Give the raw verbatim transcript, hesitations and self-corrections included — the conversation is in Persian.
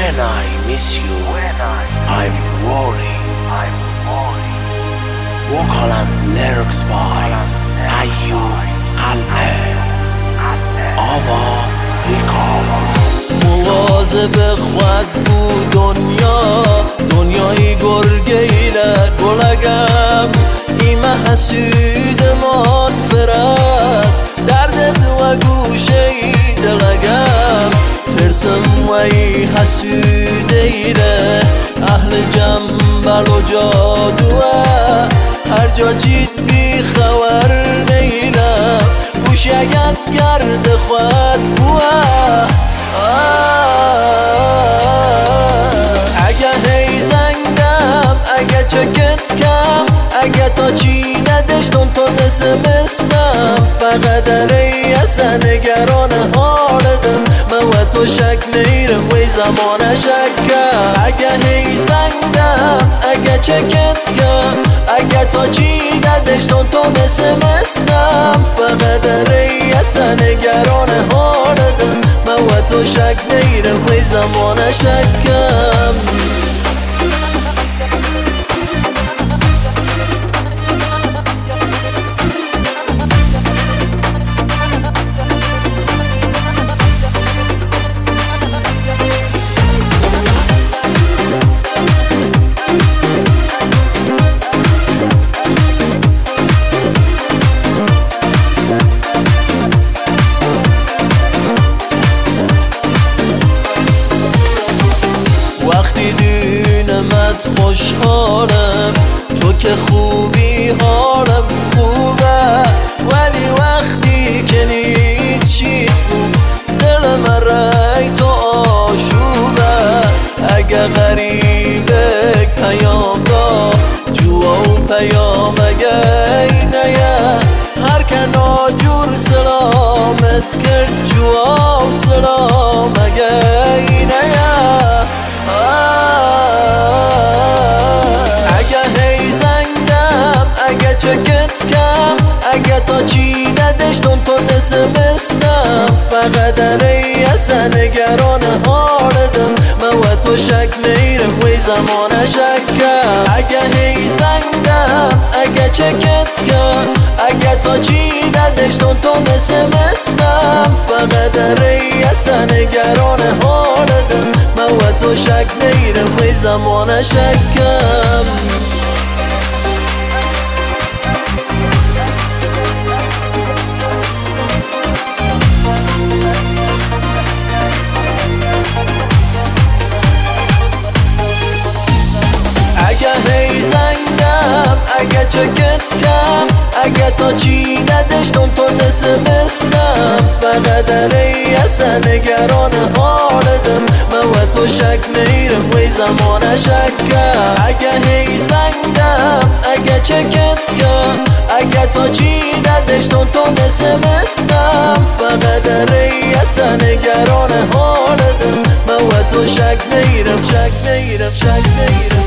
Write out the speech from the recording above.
When I miss you I'm worried. وکالند lyrics by ایوب قلعه آوا ریکارد. مواظب خود بود دنیا دنیای گرگیله گلگم ایمه حسودمان فرست درد و گوشه دلگم ترسم وی حسودیره اهل جنبل و جادوه هر جا چید بی خبر نیلم گوشگت گرد خود بوه. اگه هی زنگم اگه چکت کم اگه تا چی ندشتون تو نسمستم فقط داره اصلا نگران حالتم من و تو شک نیرم وی زمان شکم. اگه هی زنگم اگه چکت کم اگه تا چی ندشتون تو نسمستم فقط داره اصلا نگران حالتم من و تو شک نیرم وی زمان شکم. وقتی دونمت خوشحالم تو که خوبی حالم خوبه ولی وقتی که نیچیت بود دل من رای تو آشوبه. اگه غریبه پیام دا جوا و پیام اگه اینه هر که ناجور سلامت کرد جوا و سلام اگه اینه. اگه هی زنگم اگه چکت کم اگه تا چی ندشتون تو نسمستم فقط داره اصلا نگران حالتم من و تو شک نیرم وی زمان شکم. اگه هی زنگم اگه چکت کم اگه تا چی ندشتون تو نسمستم فقط داره اصلا نگران حالتم من و تو شک نیرم وی زمان شکم. اگه هی زنگم اگه چکت کم اگه تا چی ندشتون تو نسمستم فقط داره اصلا نگران حالتم من و تو شک نیرم وی زمان شکم. اگه هی زنگم اگه چکت کم اگه تا چی ندشتون تو نسمستم فقط داره اصلا نگران حالتم من و تو شک نیرم شک نیرم شک نیرم.